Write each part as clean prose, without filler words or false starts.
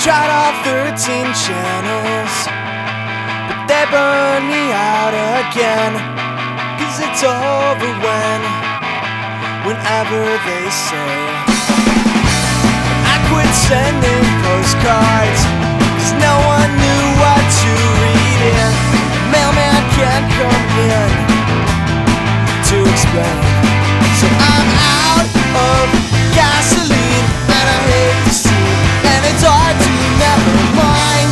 tried all 13 channels, but they burn me out again. 'Cause it's over whenever they say I quit sending postcards, 'cause no one knew what to read in. Mailman can't come in to explain. So I'm out of gasoline, and I hate to see it, and it's hard to never mind.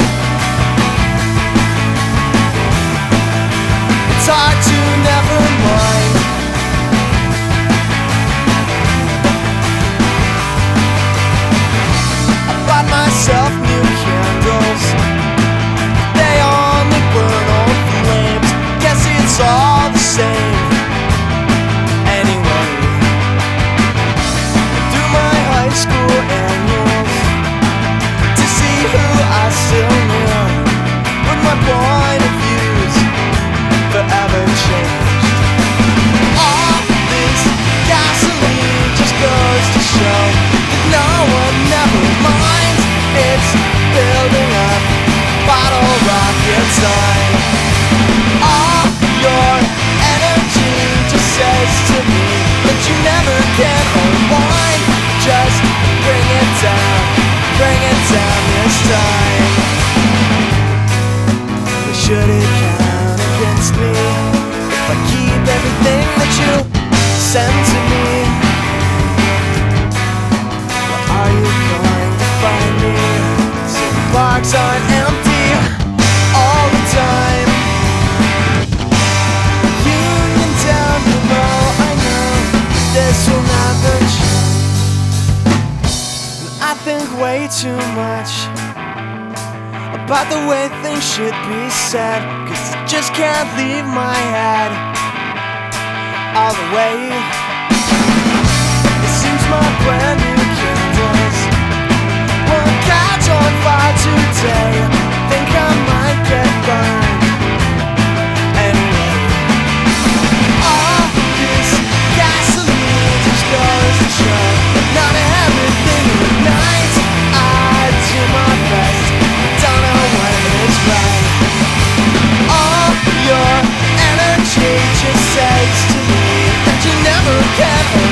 It's hard to never mind. I bought myself new candles, they only burn old flames. Guess it's all the same anyway. Through my high school annuals to see who I still knew, but my point of views forever changed. All this gasoline just goes to show that no one never minds. It's building up, bottle rocket time. All your energy just says to me that you never can unwind. Just bring it down this time. But should it count against me if I keep everything that you send to me? Or are you going to find me? Some parks aren't empty all the time. Union down below, I know this will never change. And I think way too much about the way things should be said, 'cause it just can't leave my head all the way. It seems my brand new candles won't catch on fire today. Think I might get burned anyway. All this gasoline just goes to show that not everything ignites. I do my best, don't know when it's right. All your energy just says to me that you never can